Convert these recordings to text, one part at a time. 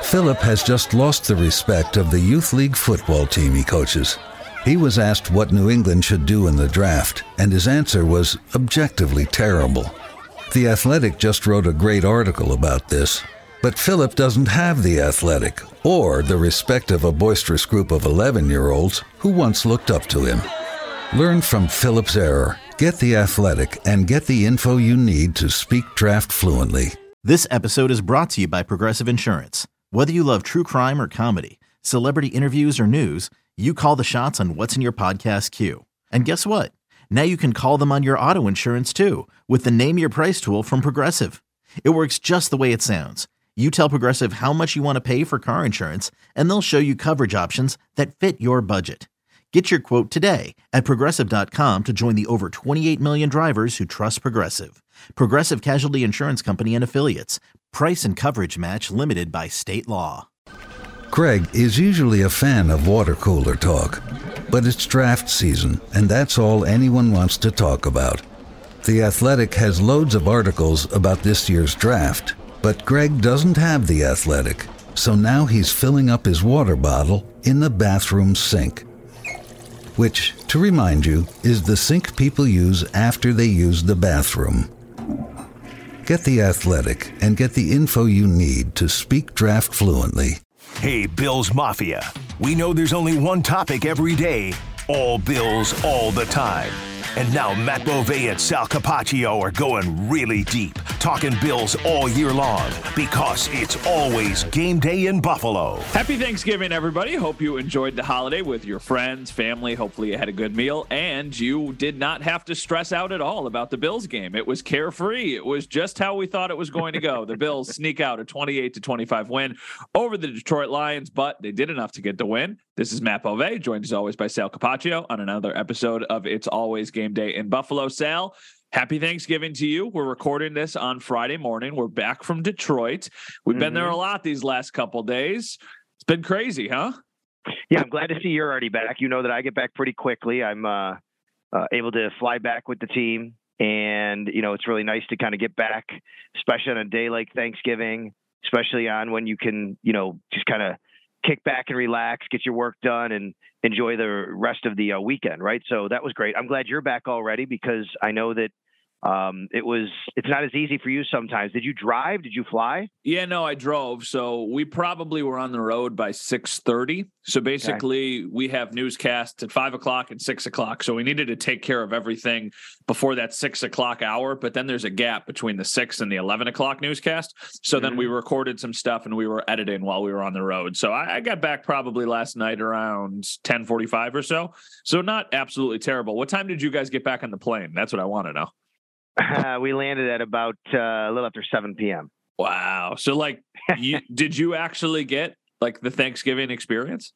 Philip has just lost the respect of the youth league football team he coaches. He was asked what New England should do in the draft, and his answer was objectively terrible. The Athletic just wrote a great article about this, but Philip doesn't have the Athletic or the respect of a boisterous group of 11-year-olds who once looked up to him. Learn from Philip's error. Get the Athletic and get the info you need to speak draft fluently. This episode is brought to you by Progressive Insurance. Whether you love true crime or comedy, celebrity interviews or news, you call the shots on what's in your podcast queue. And guess what? Now you can call them on your auto insurance too with the Name Your Price tool from Progressive. It works just the way it sounds. You tell Progressive how much you want to pay for car insurance, and they'll show you coverage options that fit your budget. Get your quote today at Progressive.com to join the over 28 million drivers who trust Progressive. Progressive Casualty Insurance Company and Affiliates. Price and coverage match limited by state law. Greg is usually a fan of water cooler talk, but it's draft season, and that's all anyone wants to talk about. The Athletic has loads of articles about this year's draft, but Greg doesn't have the Athletic, so now he's filling up his water bottle in the bathroom sink. Which, to remind you, is the sink people use after they use the bathroom. Get the Athletic and get the info you need to speak draft fluently. Hey, Bills Mafia. We know there's only one topic every day. All Bills, all the time. And now Matt Bove and Sal Capaccio are going really deep, talking Bills all year long, because it's always game day in Buffalo. Happy Thanksgiving, everybody. Hope you enjoyed the holiday with your friends, family. Hopefully you had a good meal, and you did not have to stress out at all about the Bills game. It was carefree. It was just how we thought it was going to go. The Bills sneak out a 28-25 win over the Detroit Lions, but they did enough to get the win. This is Matt Bove, joined as always by Sal Capaccio on another episode of It's Always Game Day in Buffalo. Sal, happy Thanksgiving to you. We're recording this on Friday morning. We're back from Detroit. We've been there a lot these last couple days. It's been crazy, huh? Yeah, I'm glad to see you're already back. You know that I get back pretty quickly. I'm able to fly back with the team, and it's really nice to kind of get back, especially on a day like Thanksgiving, especially on when you can, just kind of kick back and relax, get your work done, and enjoy the rest of the weekend, right? So that was great. I'm glad you're back already, because I know that it's not as easy for you sometimes. Did you drive? Did you fly? Yeah, no, I drove. So we probably were on the road by 6:30. So basically we have newscasts at 5:00 and 6:00. So we needed to take care of everything before that 6:00 hour. But then there's a gap between the 6 and the 11:00 newscast. So then we recorded some stuff and we were editing while we were on the road. So I got back probably last night around 10:45 or so. So not absolutely terrible. What time did you guys get back on the plane? That's what I want to know. We landed at about a little after 7 p.m. Wow. So did you actually get like the Thanksgiving experience?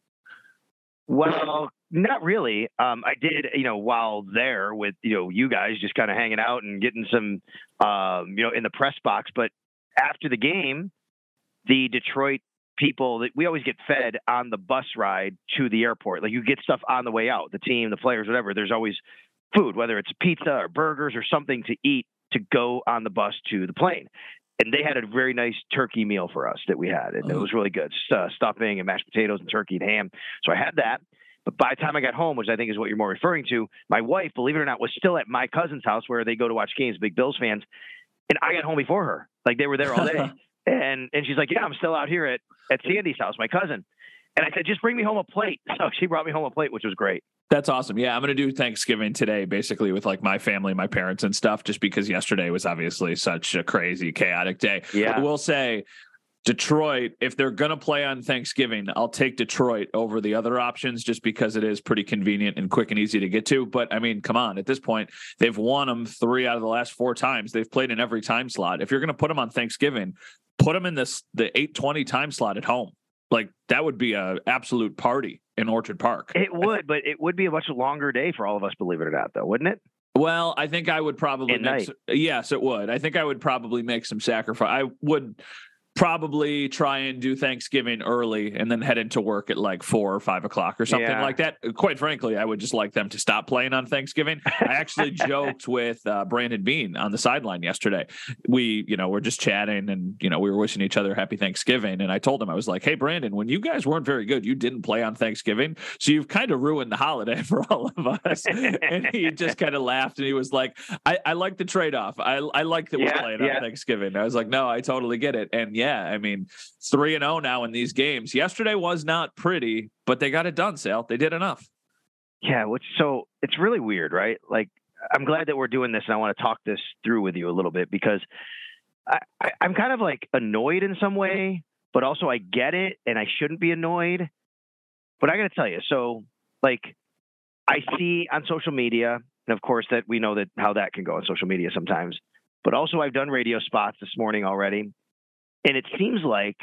Well, not really. I did, while there with, you guys just kind of hanging out and getting some, in the press box. But after the game, the Detroit people that we always get fed on the bus ride to the airport. Like, you get stuff on the way out, the team, the players, whatever. There's always food, whether it's pizza or burgers or something to eat to go on the bus to the plane. And they had a very nice turkey meal for us that we had. And it was really good. Stuffing and mashed potatoes and turkey and ham. So I had that. But by the time I got home, which I think is what you're more referring to, my wife, believe it or not, was still at my cousin's house where they go to watch games, big Bills fans. And I got home before her. Like, they were there all day. and she's like, yeah, I'm still out here at Sandy's house, my cousin. And I said, just bring me home a plate. So she brought me home a plate, which was great. That's awesome. Yeah, I'm going to do Thanksgiving today, basically with like my family, my parents and stuff, just because yesterday was obviously such a crazy, chaotic day. Yeah. I will say, Detroit, if they're going to play on Thanksgiving, I'll take Detroit over the other options just because it is pretty convenient and quick and easy to get to. But I mean, come on, at this point, they've won them 3 out of the last 4 times. They've played in every time slot. If you're going to put them on Thanksgiving, put them in the 8:20 time slot at home. Like, that would be a absolute party in Orchard Park. It would, but it would be a much longer day for all of us, believe it or not, though, wouldn't it? Well, I think I would probably yes, it would. I think I would probably make some sacrifice. I would Probably try and do Thanksgiving early and then head into work at like 4 or 5 o'clock or something like that. Quite frankly, I would just like them to stop playing on Thanksgiving. I actually joked with Brandon Bean on the sideline yesterday. We, we're just chatting and, we were wishing each other happy Thanksgiving. And I told him, I was like, hey, Brandon, when you guys weren't very good, you didn't play on Thanksgiving. So you've kind of ruined the holiday for all of us. And he just kind of laughed and he was like, I like the trade-off. I like that we're playing on Thanksgiving. I was like, no, I totally get it. And yeah, I mean, 3-0 now in these games. Yesterday was not pretty, but they got it done, Sal. They did enough. Yeah, so it's really weird, right? Like, I'm glad that we're doing this, and I want to talk this through with you a little bit because I'm kind of like annoyed in some way, but also I get it, and I shouldn't be annoyed. But I got to tell you, so like I see on social media, and of course that we know that how that can go on social media sometimes, but also I've done radio spots this morning already. And it seems like,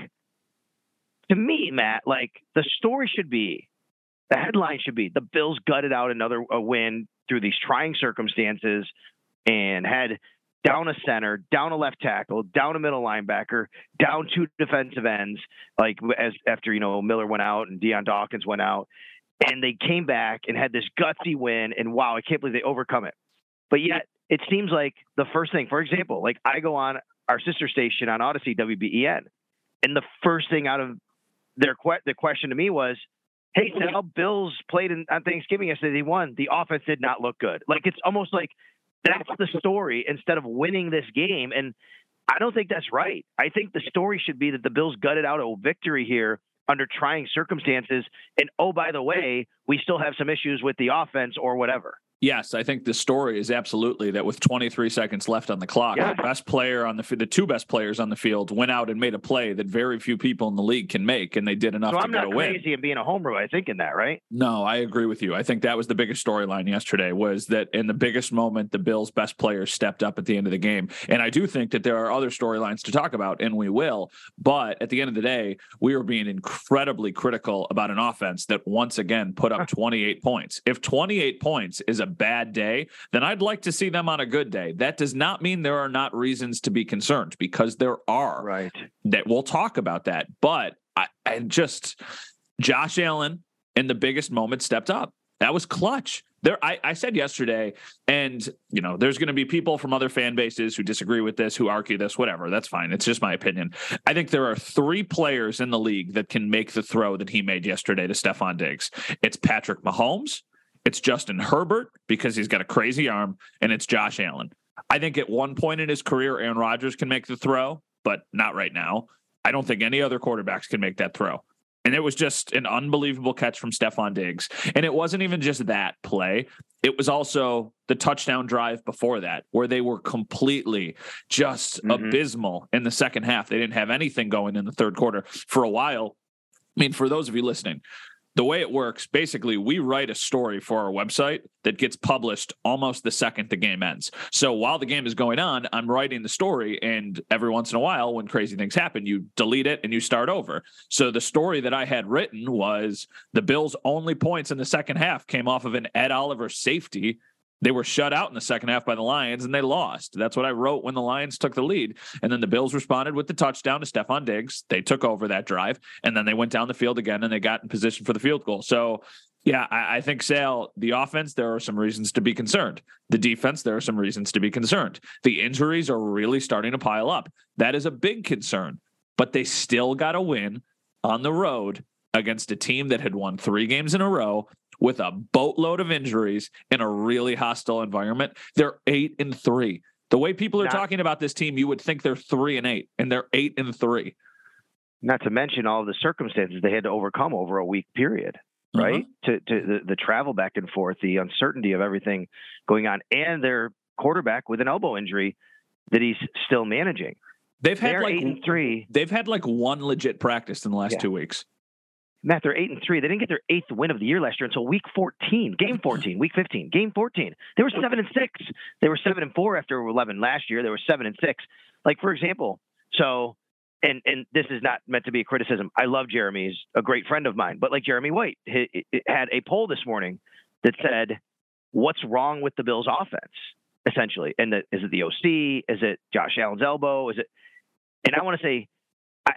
to me, Matt, like the story should be, the headline should be, the Bills gutted out a win through these trying circumstances and had down a center, down a left tackle, down a middle linebacker, down 2 defensive ends, like after, Miller went out and Deion Dawkins went out. And they came back and had this gutsy win. And wow, I can't believe they overcome it. But yet it seems like the first thing, for example, like I go on our sister station on Odyssey, WBEN. And the first thing out of the question to me was, hey, Sal, Bills played on Thanksgiving yesterday. They won. The offense did not look good. Like, it's almost like that's the story instead of winning this game. And I don't think that's right. I think the story should be that the Bills gutted out a victory here under trying circumstances. And, oh, by the way, we still have some issues with the offense or whatever. Yes, I think the story is absolutely that with 23 seconds left on the clock, the best player on the 2 best players on the field went out and made a play that very few people in the league can make, and they did enough to get a win. So I'm not crazy in being a homer by thinking that, right? No, I agree with you. I think that was the biggest storyline yesterday, was that in the biggest moment, the Bills' best players stepped up at the end of the game. And I do think that there are other storylines to talk about, and we will. But at the end of the day, we were being incredibly critical about an offense that once again put up 28 points. If 28 points is a bad day, then I'd like to see them on a good day. That does not mean there are not reasons to be concerned, because there are. Right. That we'll talk about that. But I just, Josh Allen in the biggest moment stepped up. That was clutch. I said yesterday, and there's going to be people from other fan bases who disagree with this, who argue this, whatever. That's fine. It's just my opinion. I think there are 3 players in the league that can make the throw that he made yesterday to Stephon Diggs. It's Patrick Mahomes, it's Justin Herbert, because he's got a crazy arm, and it's Josh Allen. I think at one point in his career, Aaron Rodgers can make the throw, but not right now. I don't think any other quarterbacks can make that throw. And it was just an unbelievable catch from Stephon Diggs. And it wasn't even just that play. It was also the touchdown drive before that, where they were completely just abysmal in the second half. They didn't have anything going in the third quarter for a while. I mean, for those of you listening, the way it works, basically, we write a story for our website that gets published almost the second the game ends. So while the game is going on, I'm writing the story, and every once in a while, when crazy things happen, you delete it and you start over. So the story that I had written was the Bills' only points in the second half came off of an Ed Oliver safety. They were shut out in the second half by the Lions, and they lost. That's what I wrote when the Lions took the lead. And then the Bills responded with the touchdown to Stephon Diggs. They took over that drive, and then they went down the field again, and they got in position for the field goal. So, yeah, I think, Sal, the offense, there are some reasons to be concerned. The defense, there are some reasons to be concerned. The injuries are really starting to pile up. That is a big concern. But they still got a win on the road against a team that had won 3 games in a row, with a boatload of injuries in a really hostile environment. They're 8-3. The way people are talking about this team, you would think they're 3-8, and they're 8-3. Not to mention all the circumstances they had to overcome over a week period, right? To the travel back and forth, the uncertainty of everything going on, and their quarterback with an elbow injury that he's still managing. They're 8-3. They've had like one legit practice in the last 2 weeks. Matt, they're 8-3. They didn't get their 8th win of the year last year until week 14, game 14, week 15, game 14. They were 7-6. They were 7-4 after 11 last year. They were 7-6. Like, for example, so, and this is not meant to be a criticism. I love Jeremy. He's a great friend of mine. But like Jeremy White had a poll this morning that said, what's wrong with the Bills offense, essentially? And is it the OC? Is it Josh Allen's elbow? And I want to say,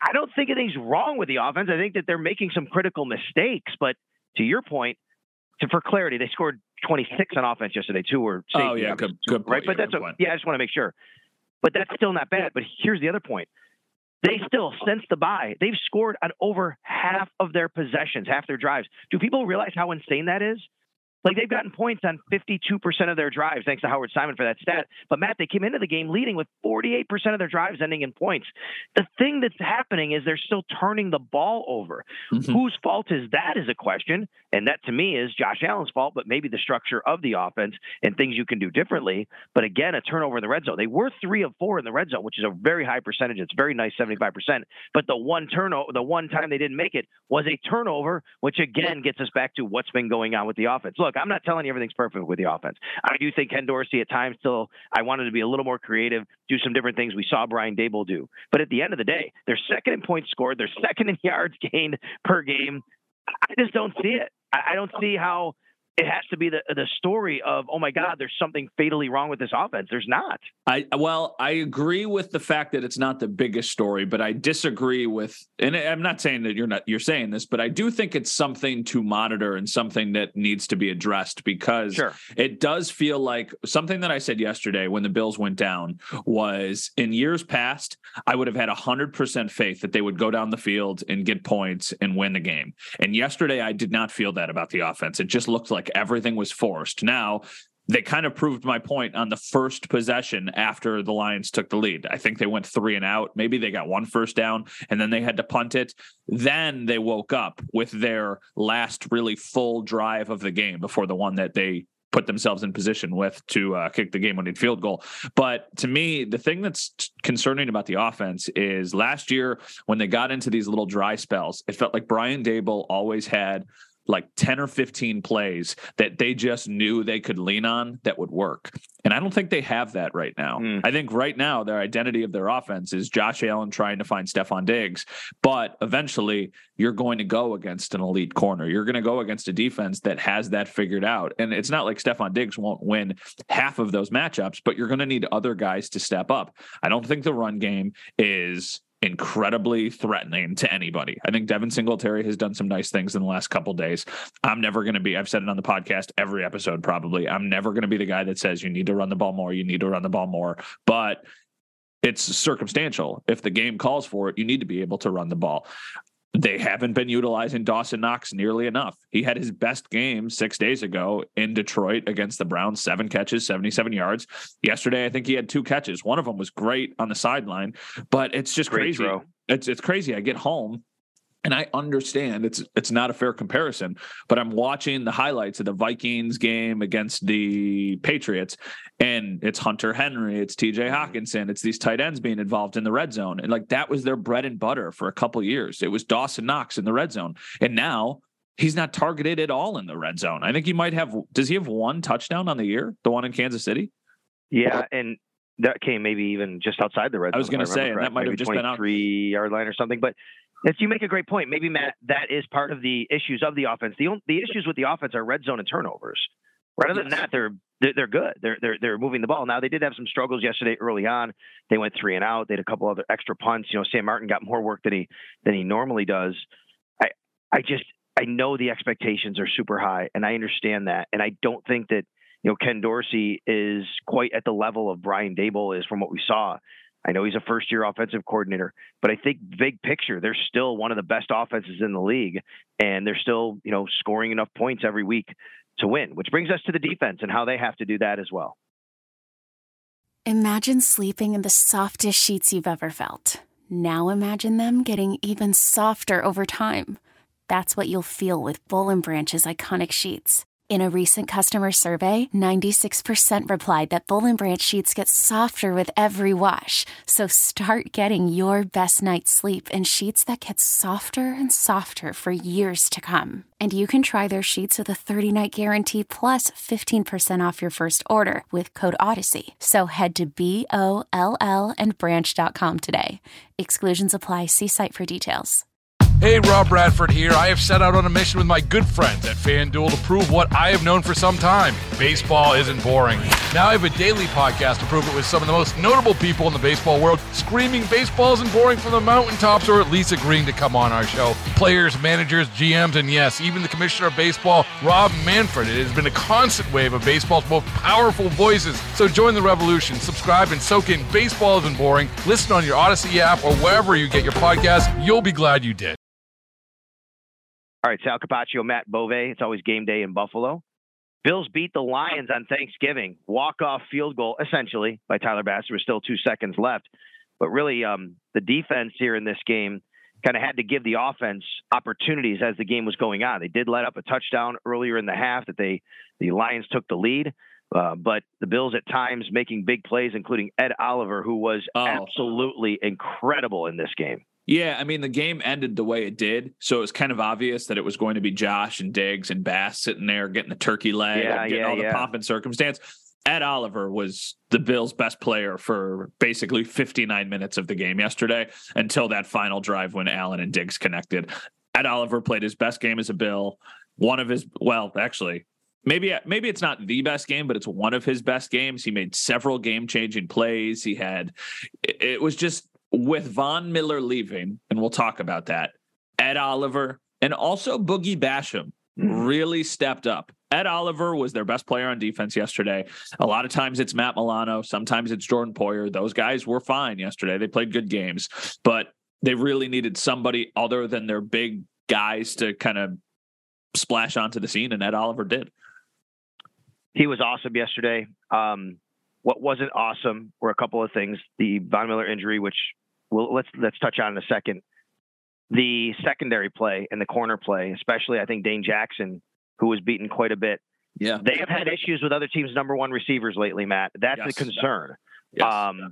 I don't think anything's wrong with the offense. I think that they're making some critical mistakes. But to your point, for clarity, they scored 26 on offense yesterday too. Or good point. Right, but that's I just want to make sure. But that's still not bad. But here's the other point. They still, since the bye, they've scored on over half of their possessions, half their drives. Do people realize how insane that is? Like, they've gotten points on 52% of their drives, thanks to Howard Simon for that stat. But, Matt, they came into the game leading with 48% of their drives ending in points. The thing that's happening is they're still turning the ball over. Mm-hmm. Whose fault is that is a question. And that, to me, is Josh Allen's fault, but maybe the structure of the offense and things you can do differently. But, again, a turnover in the red zone. They were 3 of 4 in the red zone, which is a very high percentage. It's very nice, 75%. But the one time they didn't make it was a turnover, which, again, gets us back to what's been going on with the offense. Look, I'm not telling you everything's perfect with the offense. I do think Ken Dorsey at times I wanted to be a little more creative, do some different things we saw Brian Daboll do. But at the end of the day, they're second in points scored, they're second in yards gained per game. I just don't see it. I don't see how it has to be the story of, oh my God, there's something fatally wrong with this offense. There's not. I agree with the fact that it's not the biggest story, but I disagree with, and I'm not saying that you're saying this, but I do think it's something to monitor and something that needs to be addressed, because It does feel like something that I said yesterday when the Bills went down was, in years past, I would have had 100% faith that they would go down the field and get points and win the game. And yesterday I did not feel that about the offense. It just looked like everything was forced. Now, they kind of proved my point on the first possession after the Lions took the lead. I think they went 3 and out. Maybe they got 1 first down and then they had to punt it. Then they woke up with their last really full drive of the game before the one that they put themselves in position with to kick the game-winning field goal. But to me, the thing that's concerning about the offense is last year when they got into these little dry spells, it felt like Brian Daboll always had like 10 or 15 plays that they just knew they could lean on that would work. And I don't think they have that right now. I think right now their identity of their offense is Josh Allen trying to find Stephon Diggs, but eventually you're going to go against an elite corner. You're going to go against a defense that has that figured out. And it's not like Stephon Diggs won't win half of those matchups, but you're going to need other guys to step up. I don't think the run game is incredibly threatening to anybody. I think Devin Singletary has done some nice things in the last couple of days. I'm never going to be, I've said it on the podcast every episode probably, I'm never going to be the guy that says you need to run the ball more, you need to run the ball more, but it's circumstantial. If the game calls for it, you need to be able to run the ball. They haven't been utilizing Dawson Knox nearly enough. He had his best game 6 days ago in Detroit against the Browns, 7 catches, 77 yards. Yesterday, I think he had 2 catches. One of them was great on the sideline, but it's just crazy. It's crazy. I get home and I understand it's not a fair comparison, but I'm watching the highlights of the Vikings game against the Patriots, and it's Hunter Henry, it's TJ Hawkinson, it's these tight ends being involved in the red zone. And like that was their bread and butter for a couple of years. It was Dawson Knox in the red zone. And now he's not targeted at all in the red zone. I think he might have, does he have 1 touchdown on the year? The one in Kansas City? Yeah. And that came maybe even just outside the red zone. I was going to say, and that might have just been out 3-yard line or something, but you make a great point. Maybe, Matt, that is part of the issues of the offense. The issues with the offense are red zone and turnovers. Rather than that, they're good. They're moving the ball. Now, they did have some struggles yesterday early on. They went 3 and out. They had a couple other extra punts. Sam Martin got more work than he normally does. I know the expectations are super high, and I understand that. And I don't think that Ken Dorsey is quite at the level of Brian Daboll is from what we saw. I know he's a first-year offensive coordinator, but I think big picture, they're still one of the best offenses in the league, and they're still, scoring enough points every week to win, which brings us to the defense and how they have to do that as well. Imagine sleeping in the softest sheets you've ever felt. Now imagine them getting even softer over time. That's what you'll feel with Boll & Branch's iconic sheets. In a recent customer survey, 96% replied that Boll & Branch sheets get softer with every wash. So start getting your best night's sleep in sheets that get softer and softer for years to come. And you can try their sheets with a 30-night guarantee plus 15% off your first order with code Odyssey. So head to BOLL and branch.com today. Exclusions apply. See site for details. Hey, Rob Bradford here. I have set out on a mission with my good friends at FanDuel to prove what I have known for some time. Baseball isn't boring. Now I have a daily podcast to prove it with some of the most notable people in the baseball world, screaming baseball isn't boring from the mountaintops, or at least agreeing to come on our show. Players, managers, GMs, and yes, even the commissioner of baseball, Rob Manfred. It has been a constant wave of baseball's most powerful voices. So join the revolution. Subscribe and soak in Baseball Isn't Boring. Listen on your Odyssey app or wherever you get your podcasts. You'll be glad you did. All right, Sal Capaccio, Matt Bove. It's always game day in Buffalo. Bills beat the Lions on Thanksgiving. Walk-off field goal, essentially, by Tyler Bass. There was still 2 seconds left. But really, the defense here in this game kind of had to give the offense opportunities as the game was going on. They did let up a touchdown earlier in the half that the Lions took the lead. But the Bills at times making big plays, including Ed Oliver, who was absolutely incredible in this game. Yeah, I mean, the game ended the way it did, so it was kind of obvious that it was going to be Josh and Diggs and Bass sitting there getting the turkey leg, getting all the pomp and circumstance. Ed Oliver was the Bills' best player for basically 59 minutes of the game yesterday until that final drive when Allen and Diggs connected. Ed Oliver played his best game as a Bill. Maybe it's not the best game, but it's one of his best games. He made several game-changing plays. It was just, with Von Miller leaving, and we'll talk about that, Ed Oliver and also Boogie Basham really stepped up. Ed Oliver was their best player on defense yesterday. A lot of times it's Matt Milano. Sometimes it's Jordan Poyer. Those guys were fine yesterday. They played good games, but they really needed somebody other than their big guys to kind of splash onto the scene, and Ed Oliver did. He was awesome yesterday. What wasn't awesome were a couple of things. The Von Miller injury, which let's touch on in a second. The secondary play and the corner play, especially I think Dane Jackson, who was beaten quite a bit. Yeah, they have had issues with other teams' number one receivers lately, Matt. That's a concern. Yes.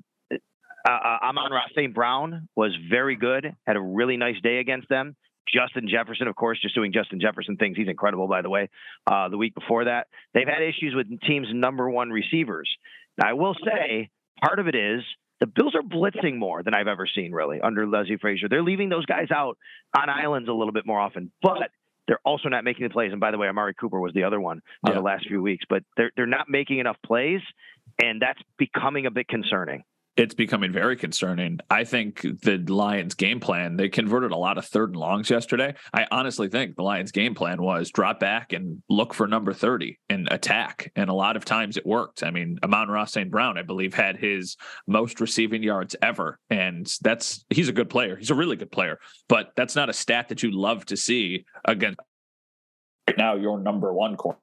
Amon-Ra St. Brown was very good, had a really nice day against them. Justin Jefferson, of course, just doing Justin Jefferson things. He's incredible, by the way. The week before that, they've had issues with teams' number one receivers. Now, I will say part of it is the Bills are blitzing more than I've ever seen, really, under Leslie Frazier. They're leaving those guys out on islands a little bit more often, but they're also not making the plays. And by the way, Amari Cooper was the other one the last few weeks, but they're not making enough plays, and that's becoming a bit concerning. It's becoming very concerning. I think the Lions game plan, they converted a lot of 3rd and longs yesterday. I honestly think the Lions game plan was drop back and look for number 30 and attack. And a lot of times it worked. I mean, Amon-Ra St. Brown, I believe, had his most receiving yards ever. And he's a good player. He's a really good player, but that's not a stat that you love to see against right now your number one corner.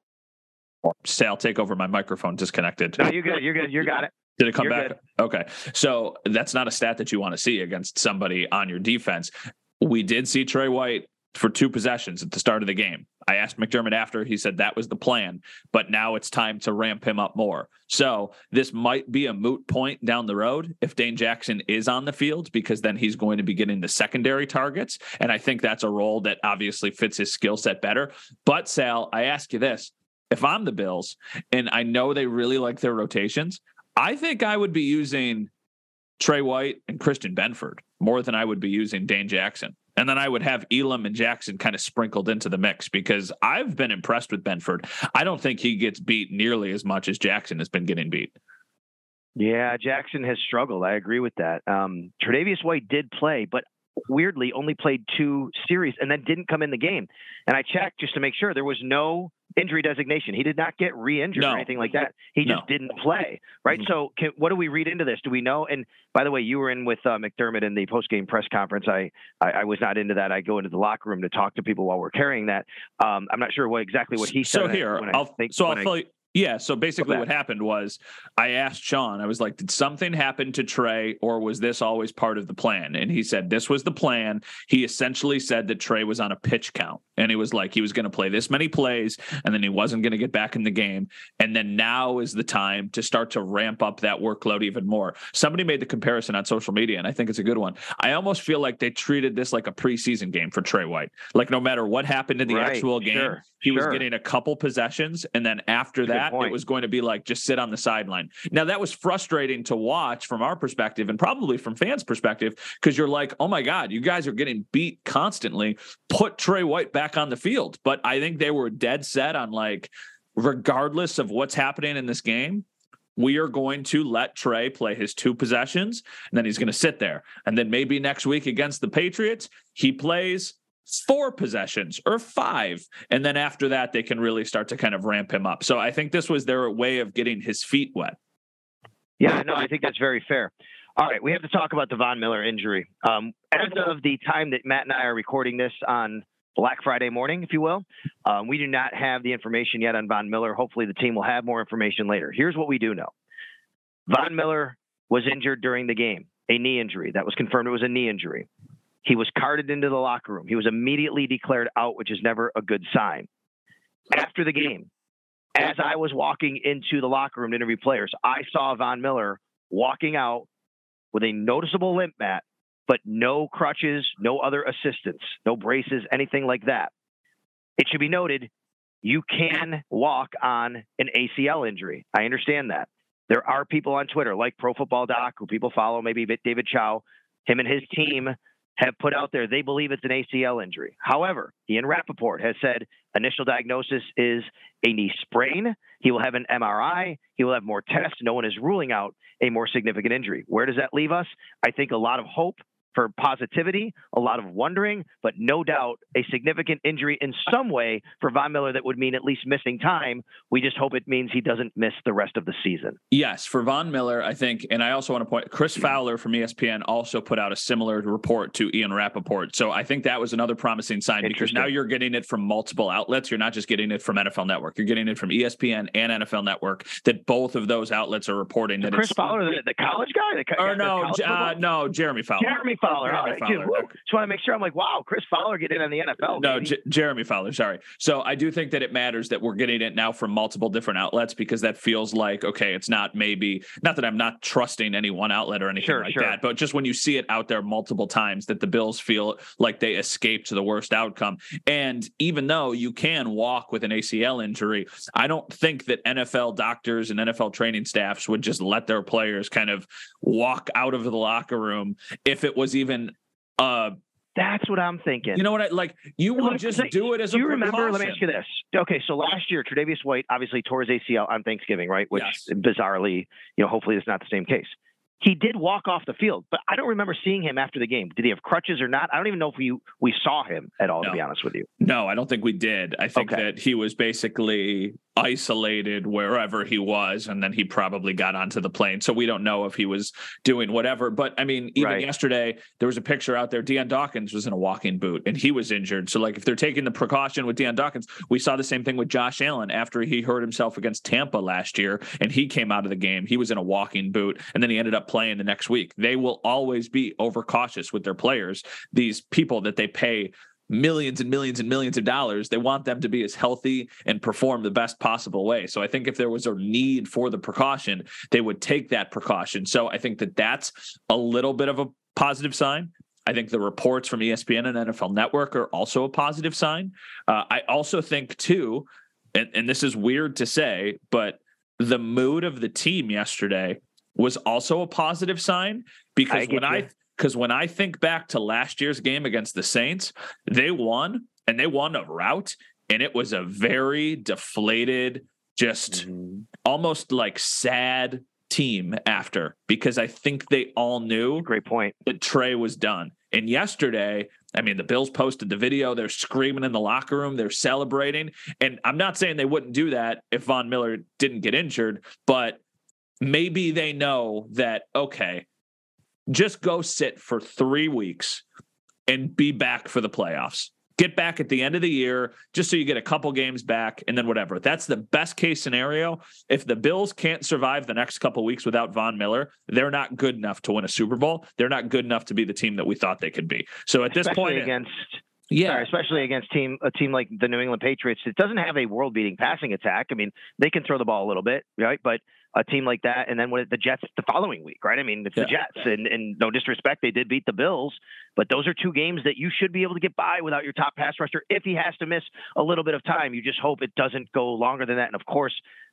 Sal, take over. My microphone disconnected. No, you're good. You got it. Did it come back? Good. Okay. So that's not a stat that you want to see against somebody on your defense. We did see Trey White for 2 possessions at the start of the game. I asked McDermott after, he said that was the plan, but now it's time to ramp him up more. So this might be a moot point down the road if Dane Jackson is on the field, because then he's going to be getting the secondary targets. And I think that's a role that obviously fits his skill set better. But Sal, I ask you this, if I'm the Bills and I know they really like their rotations, I think I would be using Trey White and Christian Benford more than I would be using Dane Jackson. And then I would have Elam and Jackson kind of sprinkled into the mix, because I've been impressed with Benford. I don't think he gets beat nearly as much as Jackson has been getting beat. Yeah, Jackson has struggled. I agree with that. Tre'Davious White did play, but weirdly only played 2 series and then didn't come in the game. And I checked just to make sure there was no injury designation. He did not get re-injured or anything like that. He just didn't play. Right. Mm-hmm. So what do we read into this? Do we know? And by the way, you were in with McDermott in the post-game press conference. I was not into that. I go into the locker room to talk to people while we're carrying that. I'm not sure exactly what he said. So here, I'll tell you. Yeah. So basically what happened was I asked Sean, I was like, did something happen to Trey, or was this always part of the plan? And he said, this was the plan. He essentially said that Trey was on a pitch count, and he was like, he was going to play this many plays and then he wasn't going to get back in the game. And then now is the time to start to ramp up that workload even more. Somebody made the comparison on social media, and I think it's a good one. I almost feel like they treated this like a preseason game for Trey White. Like no matter what happened in the actual game, he was getting a couple possessions. And then after that, that, it was going to be like, just sit on the sideline. Now, that was frustrating to watch from our perspective and probably from fans' perspective, because you're like, oh my God, you guys are getting beat constantly. Put Trey White back on the field. But I think they were dead set on, like, regardless of what's happening in this game, we are going to let Trey play his 2 possessions, and then he's going to sit there. And then maybe next week against the Patriots, he plays 4 possessions or 5. And then after that, they can really start to kind of ramp him up. So I think this was their way of getting his feet wet. Yeah, no, I think that's very fair. All right, we have to talk about the Von Miller injury. As of the time that Matt and I are recording this on Black Friday morning, if you will, we do not have the information yet on Von Miller. Hopefully the team will have more information later. Here's what we do know. Von Miller was injured during the game, a knee injury. That was confirmed. It was a knee injury. He was carted into the locker room. He was immediately declared out, which is never a good sign. After the game, as I was walking into the locker room to interview players, I saw Von Miller walking out with a noticeable limp, Matt, but no crutches, no other assistance, no braces, anything like that. It should be noted, you can walk on an ACL injury. I understand that. There are people on Twitter like Pro Football Doc, who people follow, maybe David Chow, him and his team have put out there, they believe it's an ACL injury. However, Ian Rappaport has said initial diagnosis is a knee sprain. He will have an MRI. He will have more tests. No one is ruling out a more significant injury. Where does that leave us? I think a lot of hope for positivity, a lot of wondering, but no doubt a significant injury in some way for Von Miller that would mean at least missing time. We just hope it means he doesn't miss the rest of the season. Yes, for Von Miller, I think, and I also want to point, Chris Fowler from ESPN also put out a similar report to Ian Rappaport. So I think that was another promising sign, because now you're getting it from multiple outlets. You're not just getting it from NFL Network. You're getting it from ESPN and NFL Network, that both of those outlets are reporting that Chris Fowler, the college guy? No, Jeremy Fowler. Jeremy Fowler. All right. Just want to make sure. I'm like, wow, Chris Fowler get in on the NFL. No, Jeremy Fowler. Sorry. So I do think that it matters that we're getting it now from multiple different outlets, because that feels like, okay, it's not that I'm not trusting any one outlet or anything that, but just when you see it out there multiple times, that the Bills feel like they escaped the worst outcome. And even though you can walk with an ACL injury, I don't think that NFL doctors and NFL training staffs would just let their players kind of walk out of the locker room if it was even that's what I'm thinking. You know what I like? You would just do it as a precaution. Remember? Let me ask you this. Okay, so last year, Tre'Davious White obviously tore his ACL on Thanksgiving, right? Which bizarrely, hopefully it's not the same case. He did walk off the field, but I don't remember seeing him after the game. Did he have crutches or not? I don't even know if we saw him at all, to be honest with you. No, I don't think we did. I think that he was basically isolated wherever he was, and then he probably got onto the plane. So we don't know if he was doing whatever. But I mean, even yesterday, there was a picture out there. Deion Dawkins was in a walking boot, and he was injured. So like, if they're taking the precaution with Deion Dawkins, we saw the same thing with Josh Allen after he hurt himself against Tampa last year, and he came out of the game. He was in a walking boot, and then he ended up playing the next week. They will always be overcautious with their players. These people that they pay millions and millions and millions of dollars, they want them to be as healthy and perform the best possible way. So I think if there was a need for the precaution, they would take that precaution. So I think that that's a little bit of a positive sign. I think the reports from ESPN and NFL Network are also a positive sign. I also think too, and this is weird to say, but the mood of the team yesterday was also a positive sign, because when I think back to last year's game against the Saints, they won, and they won a rout, and it was a very deflated, just almost like sad team after, because I think they all knew that Trey was done. And yesterday, I mean, the Bills posted the video. They're screaming in the locker room. They're celebrating. And I'm not saying they wouldn't do that if Von Miller didn't get injured, but maybe they know that, okay, just go sit for 3 weeks and be back for the playoffs. Get back at the end of the year, just so you get a couple games back, and then whatever. That's the best case scenario. If the Bills can't survive the next couple weeks without Von Miller, they're not good enough to win a Super Bowl. They're not good enough to be the team that we thought they could be. So at this point, especially against a team like the New England Patriots, it doesn't have a world-beating passing attack. I mean, they can throw the ball a little bit, right? But a team like that, and then with the Jets the following week, right? I mean, it's the Jets, and no disrespect, they did beat the Bills, but those are 2 games that you should be able to get by without your top pass rusher. If he has to miss a little bit of time, you just hope it doesn't go longer than that. And of course,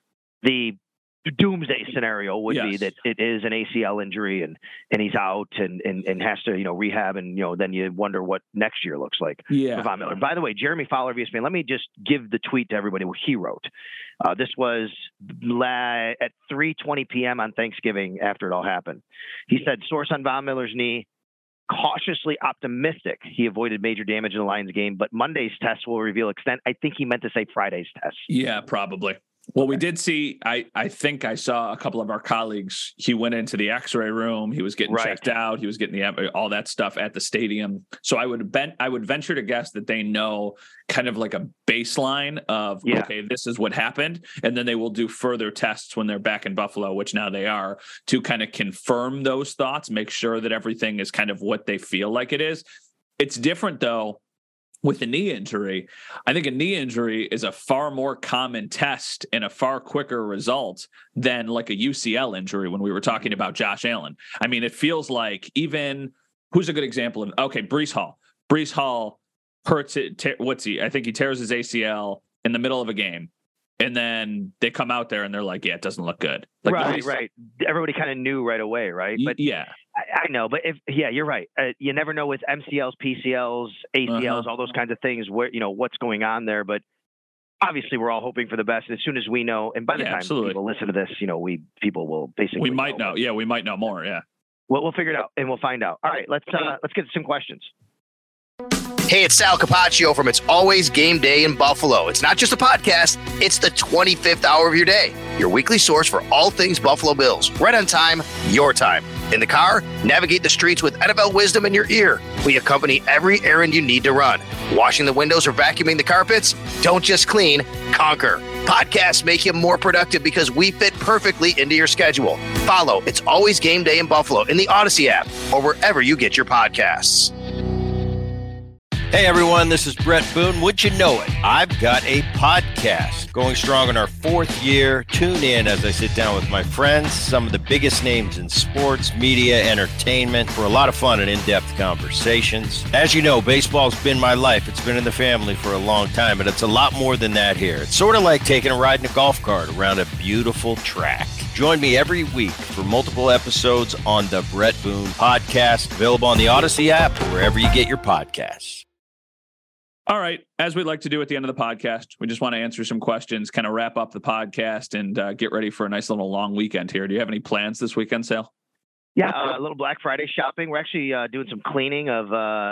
the doomsday scenario would be that it is an ACL injury and he's out and has to, rehab. And, then you wonder what next year looks like for Von Miller. By the way, Jeremy Fowler of ESPN, let me just give the tweet to everybody what he wrote. This was at 3:20 p.m. on Thanksgiving after it all happened. He said, source on Von Miller's knee, cautiously optimistic he avoided major damage in the Lions game, but Monday's test will reveal extent. I think he meant to say Friday's test. Yeah, probably. Well, we did see, I think I saw a couple of our colleagues. He went into the x-ray room. He was getting checked out. He was getting all that stuff at the stadium. So I would venture to guess that they know kind of like a baseline of, okay, this is what happened. And then they will do further tests when they're back in Buffalo, which now they are, to kind of confirm those thoughts, make sure that everything is kind of what they feel like it is. It's different though. With a knee injury, I think a knee injury is a far more common test and a far quicker result than like a UCL injury when we were talking about Josh Allen. I mean, it feels like even, who's a good example of, Breece Hall. Breece Hall hurts it. I think he tears his ACL in the middle of a game. And then they come out there and they're like, yeah, it doesn't look good. Like, right. Everybody kind of knew right away, right? But yeah, I know. But you're right. You never know with MCLs, PCLs, ACLs, all those kinds of things, where, what's going on there. But obviously we're all hoping for the best. And as soon as we know, and by the time people listen to this, people will basically, we might know. Yeah, we might know more. Yeah. We'll figure it out and we'll find out. All right, let's get to some questions. Hey, it's Sal Capaccio from It's Always Game Day in Buffalo. It's not just a podcast, it's the 25th hour of your day. Your weekly source for all things Buffalo Bills. Right on time, your time. In the car, navigate the streets with NFL wisdom in your ear. We accompany every errand you need to run. Washing the windows or vacuuming the carpets? Don't just clean, conquer. Podcasts make you more productive because we fit perfectly into your schedule. Follow It's Always Game Day in Buffalo in the Odyssey app or wherever you get your podcasts. Hey everyone, this is Brett Boone. Would you know it? I've got a podcast going strong in our 4th year. Tune in as I sit down with my friends, some of the biggest names in sports, media, entertainment, for a lot of fun and in-depth conversations. As you know, baseball's been my life. It's been in the family for a long time, but it's a lot more than that here. It's sort of like taking a ride in a golf cart around a beautiful track. Join me every week for multiple episodes on the Brett Boone Podcast, available on the Odyssey app or wherever you get your podcasts. All right. As we like to do at the end of the podcast, we just want to answer some questions, kind of wrap up the podcast and get ready for a nice little long weekend here. Do you have any plans this weekend, Sal? Yeah, a little Black Friday shopping. We're actually doing some cleaning of,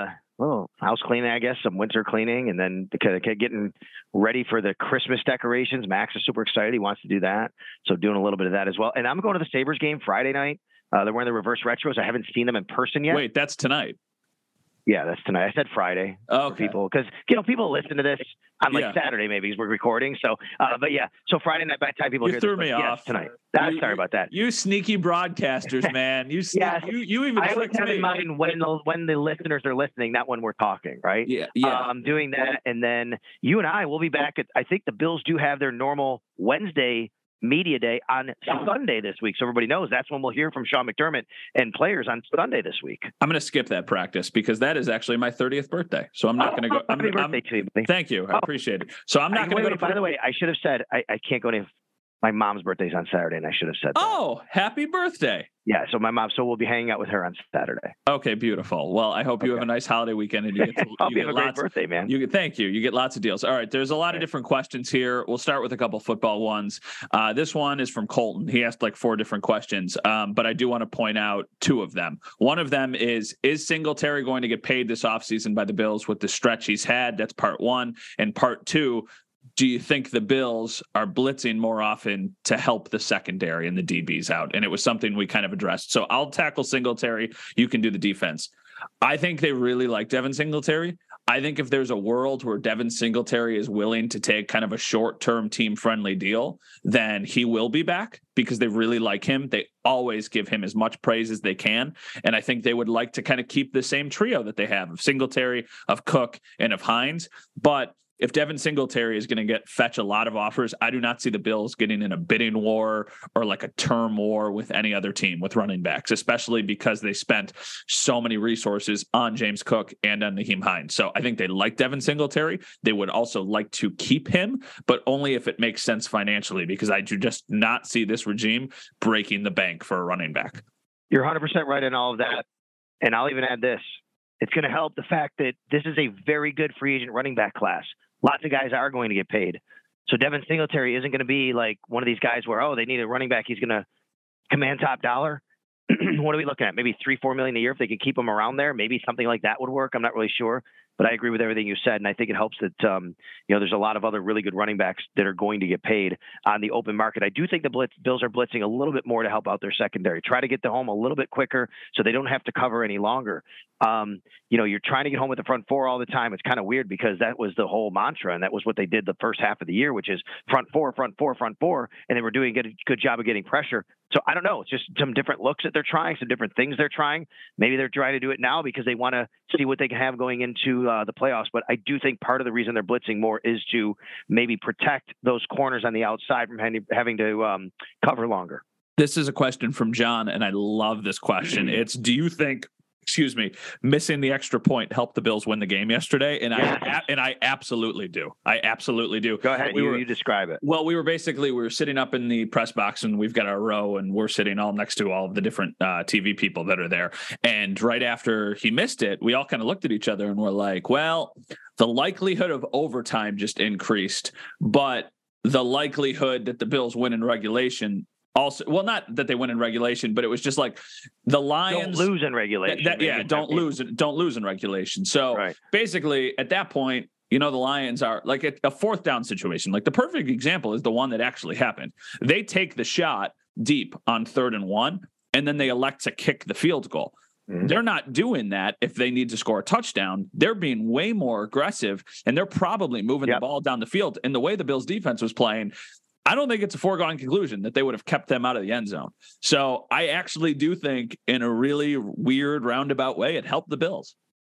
house cleaning, I guess, some winter cleaning, and then getting ready for the Christmas decorations. Max is super excited. He wants to do that. So doing a little bit of that as well. And I'm going to the Sabres game Friday night. They're wearing the reverse retros. I haven't seen them in person yet. Wait, that's tonight. Yeah, that's tonight. I said Friday for people because people listen to this on Saturday maybe because we're recording. So, but yeah, so Friday night by the time people you hear threw this, me off tonight. Sorry about that. You sneaky broadcasters, man. You even tricked me. In mind when the listeners are listening, not when we're talking, right? Yeah. I'm doing that, and then you and I will be back at. I think the Bills do have their normal Wednesday media day on Sunday this week. So everybody knows that's when we'll hear from Sean McDermott and players on Sunday this week. I'm going to skip that practice because that is actually my 30th birthday. So I'm not going to go. Happy birthday to you, buddy. Thank you. I appreciate it. So I'm not going to go to. By the way, I should have said I can't go to. My mom's birthday's on Saturday, and I should have said that. Oh, happy birthday. Yeah, so we'll be hanging out with her on Saturday. Okay, beautiful. Well, I hope you have a nice holiday weekend and you get to I'll have a great birthday, man. Thank you. You get lots of deals. All right, there's a lot of different questions here. We'll start with a couple football ones. This one is from Colton. He asked like 4 different questions, but I do want to point out 2 of them. One of them is Singletary going to get paid this offseason by the Bills with the stretch he's had? That's part 1. And part 2, do you think the Bills are blitzing more often to help the secondary and the DBs out? And it was something we kind of addressed. So I'll tackle Singletary. You can do the defense. I think they really like Devin Singletary. I think if there's a world where Devin Singletary is willing to take kind of a short-term team-friendly deal, then he will be back because they really like him. They always give him as much praise as they can. And I think they would like to kind of keep the same trio that they have of Singletary, of Cook, and of Hines. But if Devin Singletary is going to fetch a lot of offers, I do not see the Bills getting in a bidding war or like a term war with any other team with running backs, especially because they spent so many resources on James Cook and on Nyheim Hines. So I think they like Devin Singletary. They would also like to keep him, but only if it makes sense financially, because I do just not see this regime breaking the bank for a running back. You're 100% right in all of that. And I'll even add this. It's going to help the fact that this is a very good free agent running back class. Lots of guys are going to get paid. So Devin Singletary isn't going to be like one of these guys where, they need a running back, he's going to command top dollar. What are we looking at? Maybe $3-4 million a year if they can keep him around there. Maybe something like that would work. I'm not really sure, but I agree with everything you said, and I think it helps that there's a lot of other really good running backs that are going to get paid on the open market. I do think the Bills are blitzing a little bit more to help out their secondary. Try to get them home a little bit quicker so they don't have to cover any longer. You're trying to get home with the front four all the time. It's kind of weird because that was the whole mantra, and that was what they did the first half of the year, which is front four, and they were doing a good job of getting pressure. So I don't know. It's just some different looks that they're trying, some different things they're trying. Maybe they're trying to do it now because they want to see what they can have going into the playoffs. But I do think part of the reason they're blitzing more is to maybe protect those corners on the outside from having to cover longer. This is a question from John, and I love this question. It's, do you think missing the extra point helped the Bills win the game yesterday? And I absolutely do. I absolutely do. Go ahead. You describe it. Well, we were sitting up in the press box, and we've got our row, and we're sitting all next to all of the different TV people that are there. And right after he missed it, we all kind of looked at each other and were like, well, the likelihood of overtime just increased, but the likelihood that the Bills win in regulation also, well, not that they win in regulation, but it was just like the Lions don't lose in regulation. Don't lose in regulation. So basically, at that point, the Lions are like a fourth down situation. Like the perfect example is the one that actually happened. They take the shot deep on 3rd and 1, and then they elect to kick the field goal. Mm-hmm. They're not doing that if they need to score a touchdown. They're being way more aggressive, and they're probably moving the ball down the field. And the way the Bills defense was playing, I don't think it's a foregone conclusion that they would have kept them out of the end zone. So I actually do think in a really weird roundabout way, it helped the Bills.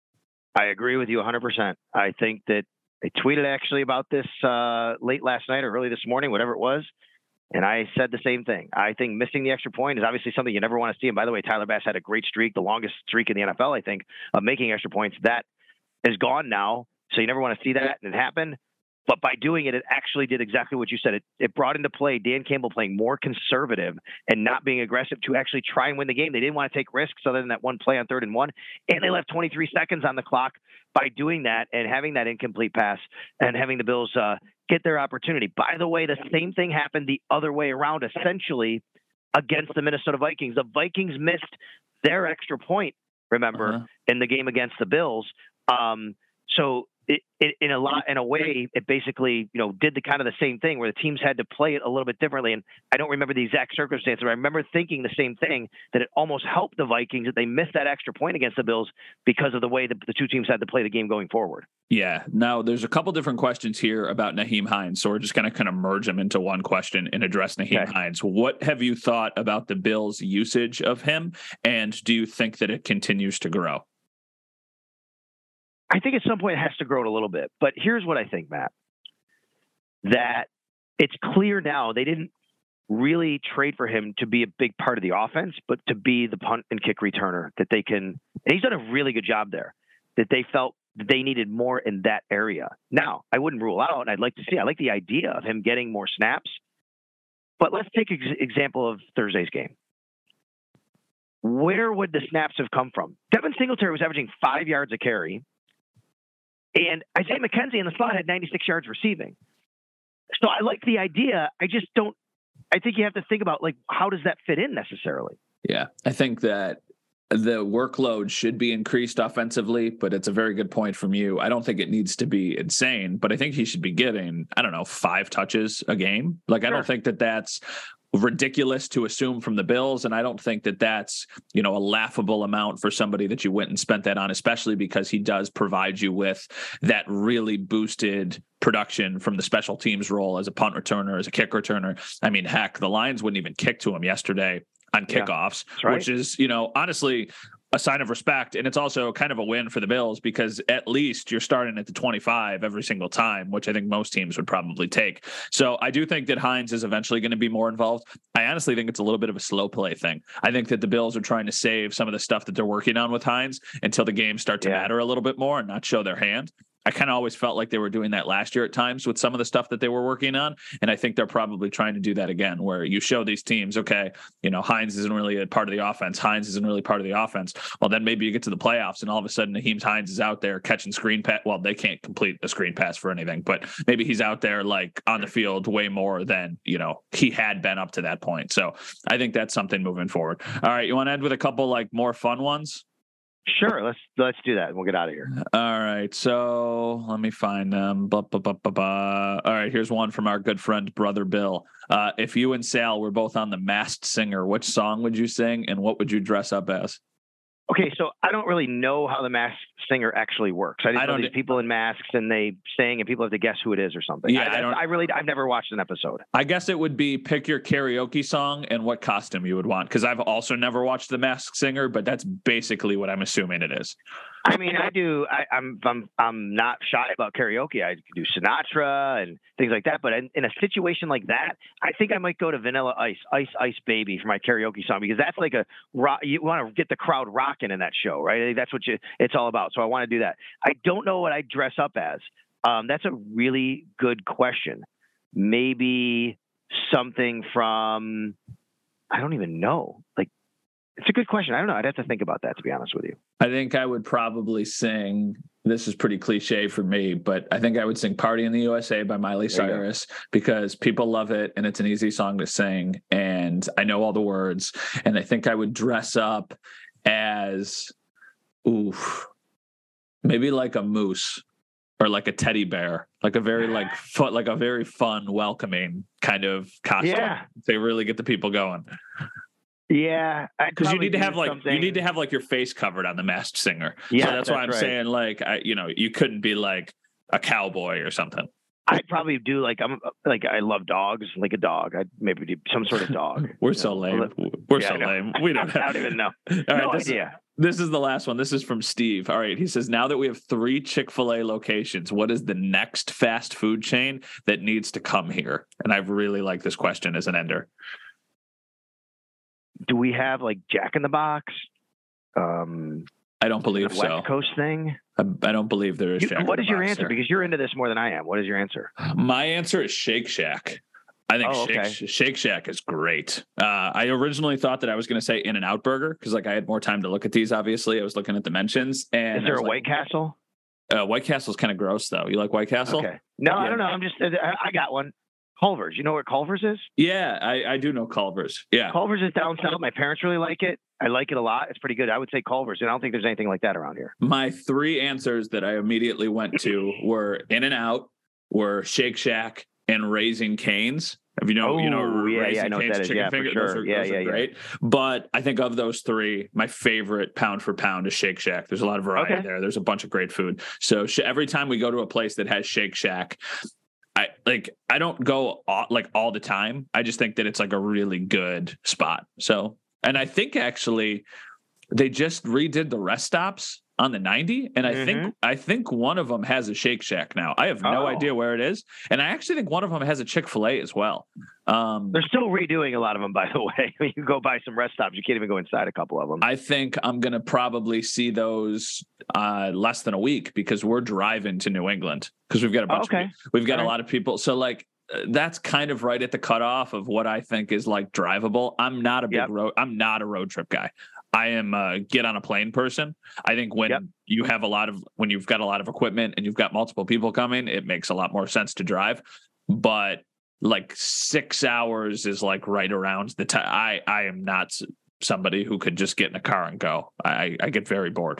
I agree with you 100%. I think that I tweeted actually about this late last night or early this morning, whatever it was. And I said the same thing. I think missing the extra point is obviously something you never want to see. And by the way, Tyler Bass had a great streak, the longest streak in the NFL, I think, of making extra points. That is gone now. So you never want to see that and it happen. But by doing it, it actually did exactly what you said. It brought into play Dan Campbell playing more conservative and not being aggressive to actually try and win the game. They didn't want to take risks other than that one play on 3rd and 1. And they left 23 seconds on the clock by doing that and having that incomplete pass and having the Bills get their opportunity. By the way, the same thing happened the other way around, essentially, against the Minnesota Vikings. The Vikings missed their extra point, remember, in the game against the Bills. So in a way, it basically, did the kind of the same thing where the teams had to play it a little bit differently. And I don't remember the exact circumstances, but I remember thinking the same thing, that it almost helped the Vikings that they missed that extra point against the Bills because of the way the two teams had to play the game going forward. Yeah. Now there's a couple different questions here about Nyheim Hines. So we're just going to kind of merge them into one question and address Nyheim Hines. What have you thought about the Bills' usage of him? And do you think that it continues to grow? I think at some point it has to grow a little bit, but here's what I think, Matt, that it's clear now they didn't really trade for him to be a big part of the offense, but to be the punt and kick returner that they can. And he's done a really good job there, that they felt they needed more in that area. Now, I wouldn't rule out, and I like the idea of him getting more snaps, but let's take an example of Thursday's game. Where would the snaps have come from? Devin Singletary was averaging 5 yards a carry. And Isaiah McKenzie in the slot had 96 yards receiving. So I like the idea. I think you have to think about, how does that fit in necessarily? Yeah, I think that the workload should be increased offensively, but it's a very good point from you. I don't think it needs to be insane, but I think he should be getting, 5 touches a game. I don't think that that's ridiculous to assume from the Bills. And I don't think that that's, a laughable amount for somebody that you went and spent that on, especially because he does provide you with that really boosted production from the special teams role as a punt returner, as a kick returner. I mean, heck, the Lions wouldn't even kick to him yesterday on kickoffs, which is, honestly, a sign of respect. And it's also kind of a win for the Bills because at least you're starting at the 25 every single time, which I think most teams would probably take. So I do think that Hines is eventually going to be more involved. I honestly think it's a little bit of a slow play thing. I think that the Bills are trying to save some of the stuff that they're working on with Hines until the games start to matter a little bit more and not show their hand. I kind of always felt like they were doing that last year at times with some of the stuff that they were working on. And I think they're probably trying to do that again, where you show these teams, okay, Hines isn't really a part of the offense. Hines isn't really part of the offense. Well, then maybe you get to the playoffs and all of a sudden Nyheim Hines is out there catching screen pass. Well, they can't complete a screen pass for anything, but maybe he's out there like on the field way more than, he had been up to that point. So I think that's something moving forward. All right. You want to end with a couple like more fun ones? Sure, let's do that. We'll get out of here. All right, so let me find them. All right, here's one from our good friend Brother Bill. If you and Sal were both on The Masked Singer, which song would you sing, and what would you dress up as? Okay, so I don't really know how The Masked Singer actually works. I know these people in masks and they sing, and people have to guess who it is or something. Yeah, I've never watched an episode. I guess it would be pick your karaoke song and what costume you would want, because I've also never watched The Masked Singer, but that's basically what I'm assuming it is. I mean, I do. I'm not shy about karaoke. I do Sinatra and things like that. But in a situation like that, I think I might go to Vanilla Ice, Ice Ice Baby for my karaoke song, because that's like a rock. You want to get the crowd rocking in that show, right? I think that's what it's all about. So I want to do that. I don't know what I dress up as. That's a really good question. Maybe something from, I don't even know. Like, it's a good question. I don't know. I'd have to think about that, to be honest with you. I think I would probably sing, this is pretty cliche for me, but I think I would sing Party in the USA by Miley Cyrus because people love it and it's an easy song to sing and I know all the words. And I think I would dress up as, maybe like a moose or like a teddy bear, like a very like a very fun, welcoming kind of costume. Yeah. They really get the people going. Yeah, because you need to have like your face covered on The Masked Singer. Yeah, so that's why I'm saying like you couldn't be like a cowboy or something. I'd probably do I love dogs, like a dog. I'd maybe do some sort of dog. We're so lame. We're so lame. We don't have. I don't even know. All right, idea. This is the last one. This is from Steve. All right, he says, now that we have 3 Chick-fil-A locations, what is the next fast food chain that needs to come here? And I really like this question as an ender. Do we have like Jack in the Box? I don't believe so. West Coast thing? I don't believe there is Jack in the Box. What is your answer? Because you're into this more than I am. What is your answer? My answer is Shake Shack. I think Shake Shack is great. I originally thought that I was going to say In-N-Out Burger because I had more time to look at these. Obviously, I was looking at the mentions. And is there a White Castle? White Castle's kind of gross, though. You like White Castle? Okay. No, I don't know. I got one. Culver's. You know where Culver's is? Yeah, I do know Culver's. Yeah. Culver's is down south. My parents really like it. I like it a lot. It's pretty good. I would say Culver's, and I don't think there's anything like that around here. My 3 answers that I immediately went to were In-N-Out, were Shake Shack, and Raising Cane's. If you know, I know Cane's what that is. Chicken finger. For sure. Those are great. But I think of those 3, my favorite pound for pound is Shake Shack. There's a lot of variety there. There's a bunch of great food. So every time we go to a place that has Shake Shack, I don't go all the time. I just think that it's like a really good spot. So, and I think actually they just redid the rest stops on the 90. And I think one of them has a Shake Shack now. I have no idea where it is. And I actually think one of them has a Chick-fil-A as well. They're still redoing a lot of them, by the way. When you go by some rest stops, you can't even go inside a couple of them. I think I'm going to probably see those less than a week because we're driving to New England because we've got a bunch we've got a lot of people. So that's kind of right at the cutoff of what I think is drivable. I'm not a big I'm not a road trip guy. I am a get on a plane person. I think when you've got a lot of equipment and you've got multiple people coming, it makes a lot more sense to drive. But 6 hours is right around the time. I am not somebody who could just get in a car and go. I get very bored.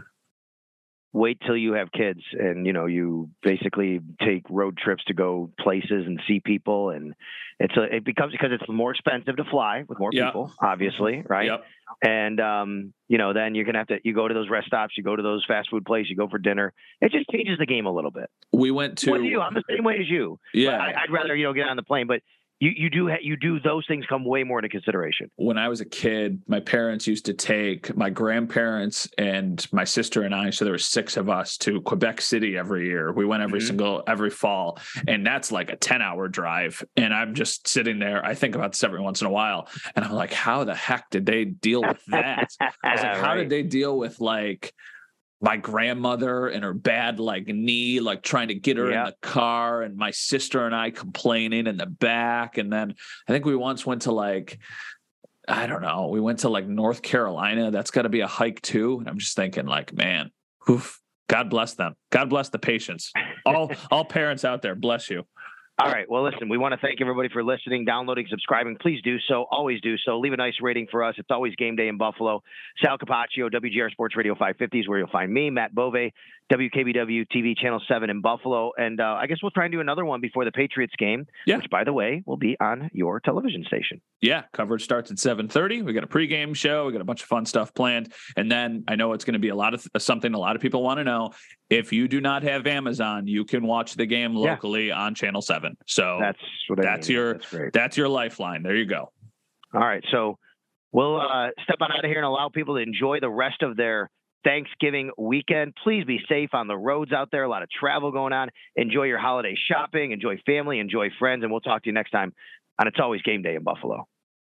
Wait till you have kids and, you basically take road trips to go places and see people. And it becomes, because it's more expensive to fly with more people, obviously. Right. Yep. And, then you're going to you go to those rest stops, you go to those fast food places, you go for dinner. It just changes the game a little bit. We went to, I'm the same way as you. Yeah. I'd rather, get on the plane, but you do those things come way more into consideration. When I was a kid, my parents used to take my grandparents and my sister and I, so there were 6 of us, to Quebec City every year. We went every fall, and that's like a 10-hour drive. And I'm just sitting there. I think about this every once in a while, and I'm like, how the heck did they deal with that? I was like, how did they deal with like my grandmother and her bad like knee, like trying to get her in the car, and my sister and I complaining in the back. And then I think we once went to like, I don't know, we went to like North Carolina. That's got to be a hike too. And I'm just thinking like, man, oof, God bless them. God bless the patients. All parents out there, bless you. All right. Well, listen, we want to thank everybody for listening, downloading, subscribing. Please do so. Always do so. Leave a nice rating for us. It's always game day in Buffalo. Sal Capaccio, WGR Sports Radio 550 is where you'll find me, Matt Bove, WKBW TV Channel 7 in Buffalo. And I guess we'll try and do another one before the Patriots game, which, by the way, will be on your television station. Yeah, coverage starts at 7:30. We got a pregame show. We got a bunch of fun stuff planned. And then I know it's going to be something a lot of people want to know. If you do not have Amazon, you can watch the game locally on Channel 7. So that's your lifeline. There you go. All right. So we'll step on out of here and allow people to enjoy the rest of their Thanksgiving weekend. Please be safe on the roads out there. A lot of travel going on. Enjoy your holiday shopping. Enjoy family. Enjoy friends. And we'll talk to you next time on It's Always Game Day in Buffalo.